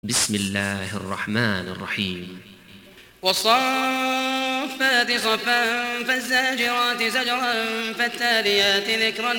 بسم الله الرحمن الرحيم والصافات صفا فالزاجرات زجرا فالتاليات ذكرا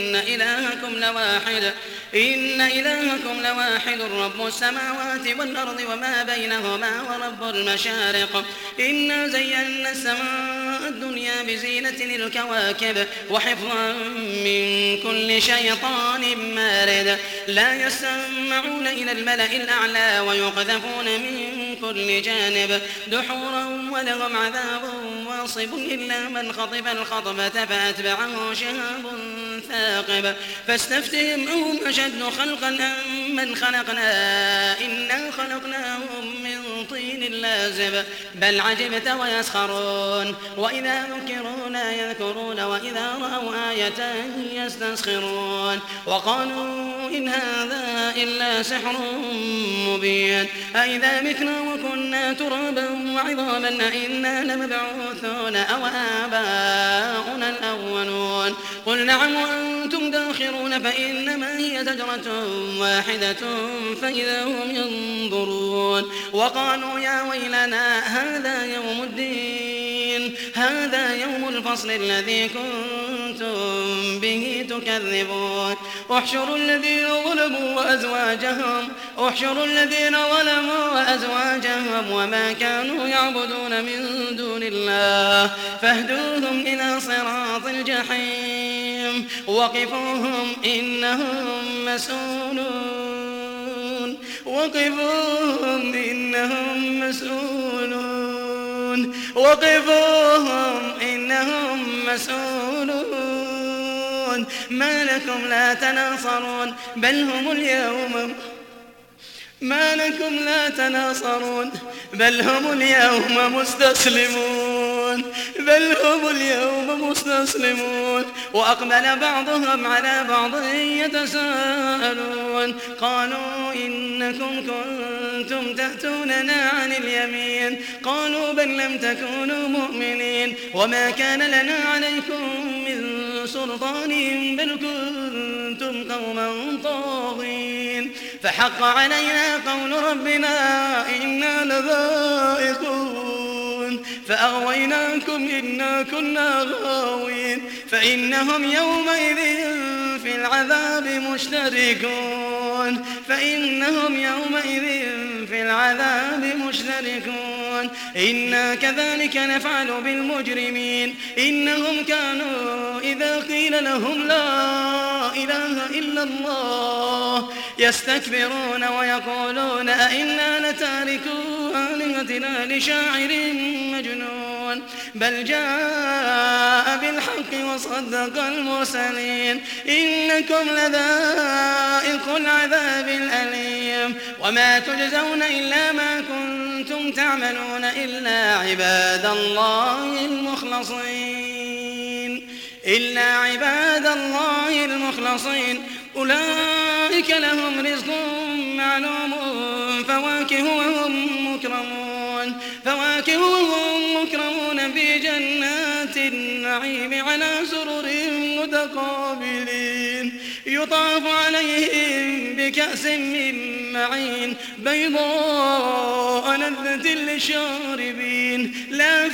إن إلهكم لواحد رب السماوات والأرض وما بينهما ورب المشارق إنا زينا السماء الدنيا بزينة الكواكب وحفظا من كل شيطان مارد لا يسمعون إلى الملأ الأعلى ويقذفون من كل جانب دحورا ولهم عذاب واصب إلا من خطف الخطفة فأتبعه شهاب ثاقب فاستفتهم أهم أشد خلقا أم من خلقنا إنا خلقناهم من طين لازب بل عجبت ويسخرون وإذا ذكروا لا يذكرون وإذا رأوا آية يستسخرون وقالوا إن هذا إلا سحر مبين أئذا متنا وكنا ترابا وعظاما أئنا لمبعوثون أو آباؤنا الأولون قل نعم وأنتم داخرون فإنما هي زجرة واحدة فإذا هم ينظرون وقالوا يا ويلنا هذا يوم الدين هذا يوم الفصل الذي كنتم به تكذبون احشروا الذين ظلموا وأزواجهم وما كانوا يعبدون من دون الله فاهدوهم إلى صراط الجحيم وقفوهم إنهم مسؤولون ما لكم لا تناصرون بل هم اليوم مستسلمون وأقبل بعضهم على بعض يتساءلون قالوا إنكم كنتم تأتوننا عن اليمين قالوا بل لم تكونوا مؤمنين وما كان لنا عليكم من سلطان بل كنتم قوما طاغين فحق علينا قول ربنا إنا لذائقون فأغويناكم إنا كنا غاوين فإنهم يومئذ في العذاب مشتركون إنا كذلك نفعل بالمجرمين إنهم كانوا إذا قيل لهم لا إله إلا الله يستكبرون ويقولون أئنا لتاركو آلهتنا لشاعر مجنون بل جاء بالحق وصدق المرسلين إنكم لذائق العذاب الأليم وما تجزون إلا ما كنتم تعملون إلا عباد الله المخلصين أولئك لهم رزق معلوم فواكه وهم مكرمون في جنات النعيم على سرر متقابلين يطاف عليهم بكأس من معين بيضاء لذة للشاربين لا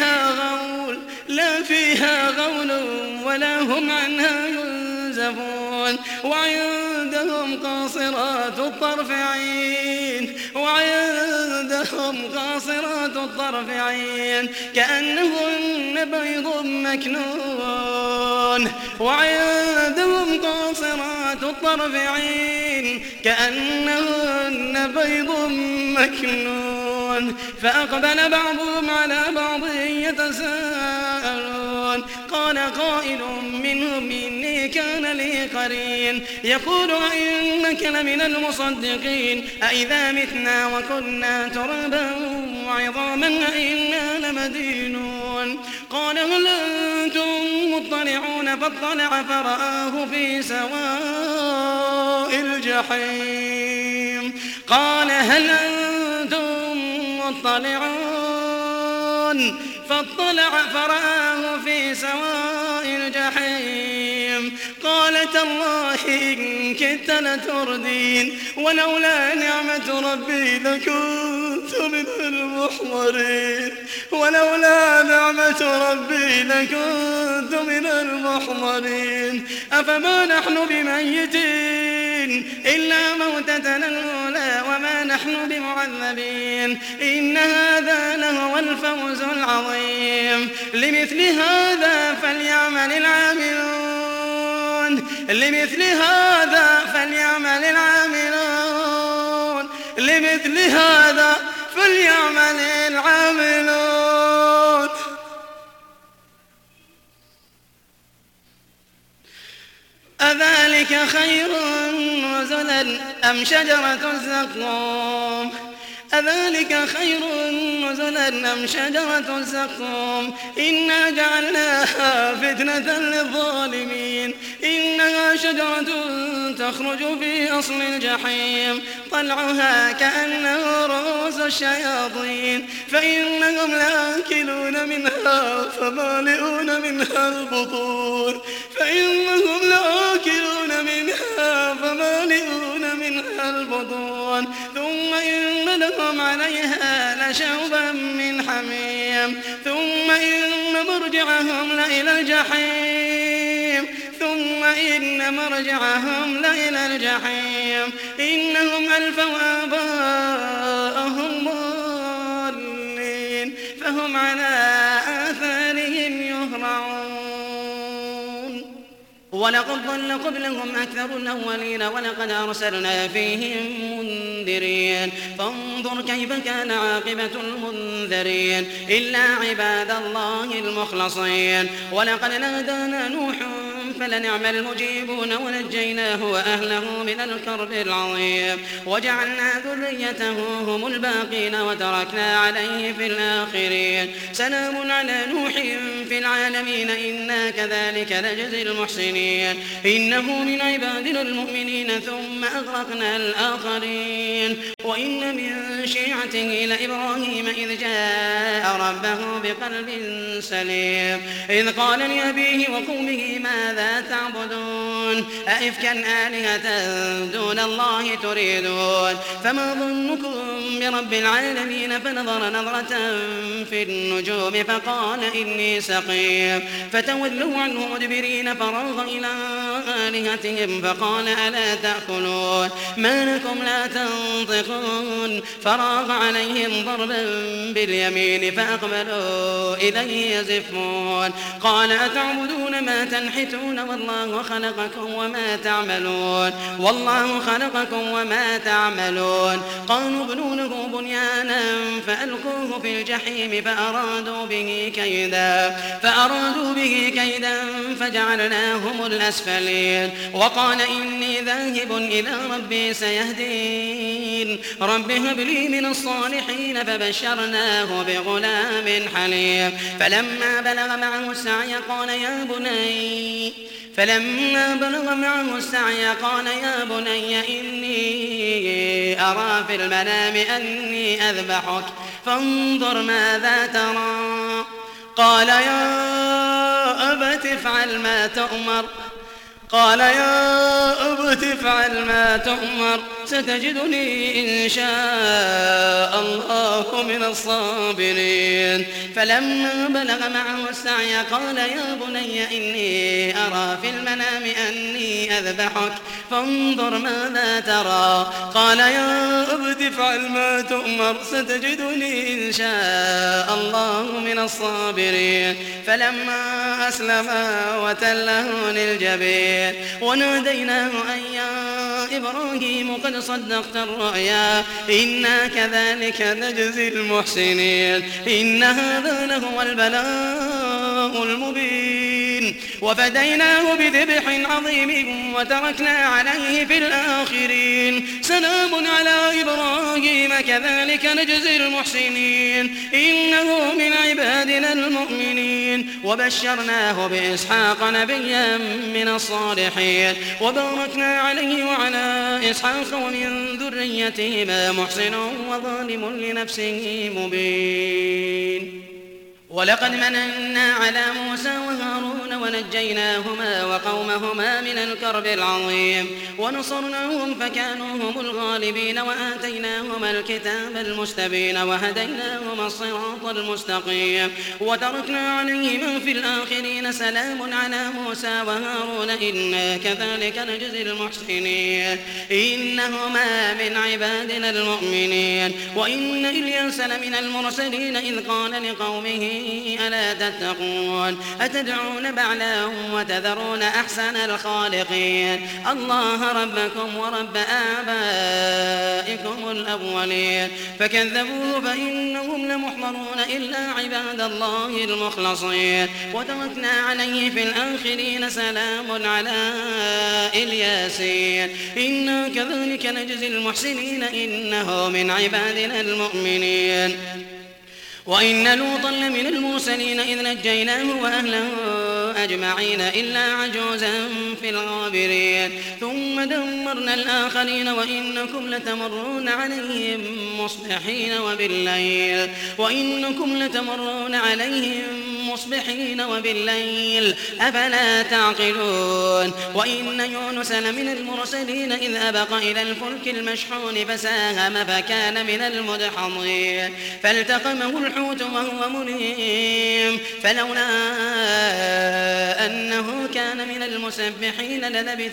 فيها غول ولا هم عنها ينزفون وعندهم قاصرات الطرف عين كأنهن بيض مكنون فأقبل بعضهم على بعض يتساءلون قال قائل منهم إني كان لي قرين يقول أئنك لمن المصدقين أئذا متنا وكنا ترابا وعظاما أئنا لمدينون قال هل أنتم مطلعون فاطلع فرآه في سواء الجحيم قال هل أنتم مطلعون فاطلع فرآه في سواء الجحيم قال قال تالله إن كدت لتردين ولولا نعمة ربي لكنت من المحضرين أفما نحن بميتين إلا موتتنا الأولى وما نحن بمعذبين إن هذا لهو الفوز العظيم لمثل هذا فليعمل العاملون أذلك خير نزلا أم شجرة الزقوم إنا جعلناها فتنة للظالمين إنها شجرة تخرج في أصل الجحيم طلعها كأنه رؤوس الشياطين فإنهم لآكلون منها فمالئون منها البطون ثم إن لهم عليها لشوبا من حميم ثم إن مرجعهم لإلى الجحيم إنهم ألفوا آباءهم ضالين فهم على آثارهم يهرعون ولقد ضل قبلهم أكثر الأولين ولقد أرسلنا فيهم منذرين فانظر كيف كان عاقبة المنذرين إلا عباد الله المخلصين ولقد نادانا نوح فلنعم المجيبون ونجيناه وأهله من الكرب العظيم وجعلنا ذريته هم الباقين وتركنا عليه في الآخرين سلام على نوح في العالمين إنا كذلك نجزي المحسنين إنه من عبادنا المؤمنين ثم أغرقنا الآخرين وإن من شيعته لإبراهيم إذ جاء ربه بقلب سليم إذ قال لأبيه وقومه ماذا تعبدون أئفكا آلهة دون الله تريدون فما ظنكم برب العالمين فنظر نظرة في النجوم فقال إني سقيم فتولوا عنه مدبرين فراغ إلى آلهتهم فقال ألا تأكلون ما لكم لا تنطقون فراغ عليهم ضربا باليمين فأقبلوا إليه يزفون قال أتعبدون ما تنحتون والله خلقكم وما تعملون قالوا ابنوا له بنيانا فألقوه في الجحيم فأرادوا به كيدا فجعلناهم الأسفلين وقال إني ذاهب إلى ربي سيهدين رب هب لي من الصالحين فبشرناه بغلام حليم فلما بلغ معه السعي قال يا بني إني أرى في المنام أني أذبحك فانظر ماذا ترى قال يا أبت افعل ما تؤمر ستجدني إن شاء الله من الصابرين فلما بلغ معه السعي قال يا بني إني أرى في المنام أني أذبحك فانظر ماذا ترى قال يا أبت افعل ما تؤمر ستجدني إن شاء الله من الصابرين فلما أسلما وتله للجبين وناديناه أن يا إبراهيم قد صدقت الرؤيا إنا كذلك نجزي المحسنين إن هذا لهو البلاء المبين وفديناه بذبح عظيم وتركنا عليه في الآخرين سلام على إبراهيم كذلك نجزي المحسنين إنه من عبادنا المؤمنين وبشرناه بإسحاق نبيا من الصالحين وباركنا عليه وعلى إسحاق ومن ذريتهما محسن وظالم لنفسه مبين ولقد مننا على موسى وهارون فرعون ونجيناهما وقومهما من الكرب العظيم ونصرناهم فكانوا هم الغالبين وآتيناهما الكتاب المستبين وهديناهما الصراط المستقيم وتركنا عليهما في الآخرين سلام على موسى وهارون إنا كذلك نجزي المحسنين إنهما من عبادنا المؤمنين وإن إلياس لمن المرسلين إذ قال لقومه ألا تتقون أتدعون بعلا وتذرون أحسن الخالقين الله ربكم ورب آبائكم الأولين فكذبوه فإنهم لمحضرون إلا عباد الله المخلصين وتركنا عليه في الآخرين سلام على الياسين إنا كذلك نجزي المحسنين إنه من عبادنا المؤمنين وإن لوطا لمن المرسلين إذ نجيناه وأهله أجمعين إلا عجوزا في الغابرين ثم دمرنا الآخرين وإنكم لتمرون عليهم مصبحين وبالليل أفلا تعقلون وإن يونس لمن المرسلين إذ أبق إلى الفلك المشحون فساهم فكان من المدحضين فالتقمه الحوت وهو مليم فلولا أنه كان من المسبحين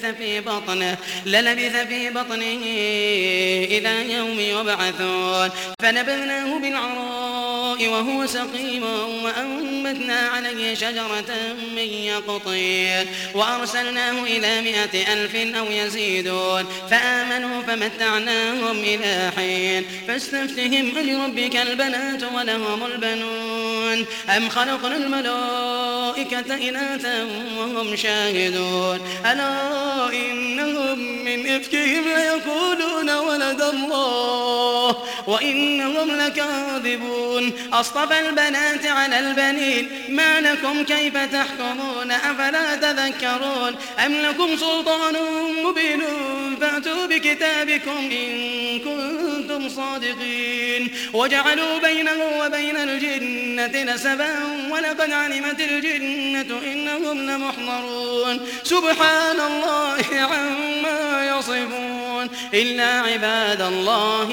للبث في بطنه إلى يوم يبعثون فنبذناه بالعراء وهو سقيم وأنبتنا عليه شجرة من يقطين وأرسلناه إلى 100,000 أو يزيدون فآمنوا فمتعناهم إلى حين فاستفتهم ألربك البنات ولهم البنون أم خلقنا الملائكة إناثا وهم شاهدون ألا إنهم من إفكهم ليقولون ولد الله وإنهم لكاذبون أصطفى البنات على البنين ما لكم كيف تحكمون أفلا تذكرون أم لكم سلطان مبين فأتوا بكتابكم إن كنتم صادقين وجعلوا بينه وبين الجنة نسبا ولقد علمت الجنة إنهم لمحضرون سبحان الله عما يصفون إلا عباد الله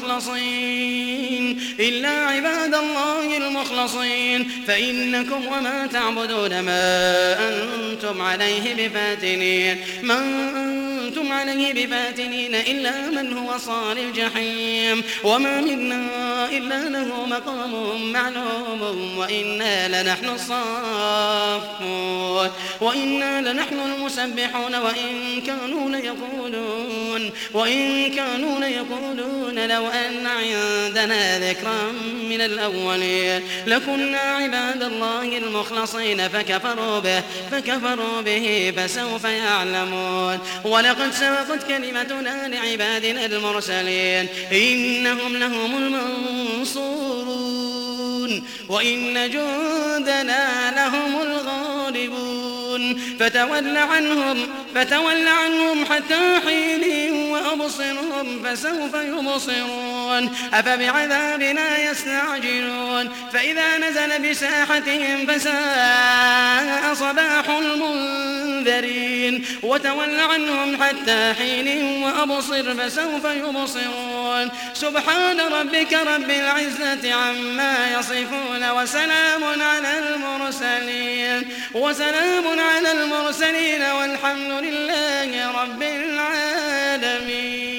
المخلصين فإنكم وما تعبدون ما أنتم عليه بفاتنين إلا من هو صال الجحيم وما منا إلا له مقام معلوم وإنا لنحن الصافون وإنا لنحن المسبحون وإن كانوا ليقولون لو أن عندنا ذكرا من الأولين لكنا عباد الله المخلصين فكفروا به فسوف يعلمون ولقد سبقت كلمتنا لعبادنا المرسلين إنهم لهم المنصورون وإن جندنا لهم الغالبون فتول عنهم حتى حين وأبصرهم فسوف يبصرون أفبعذابنا يستعجلون فإذا نزل بساحتهم فساء صباح المنذرين وتول عنهم حتى حين وأبصر فسوف يبصرون سبحان ربك رب العزة عما يصفون وسلام على المرسلين والحمد لله رب العالمين.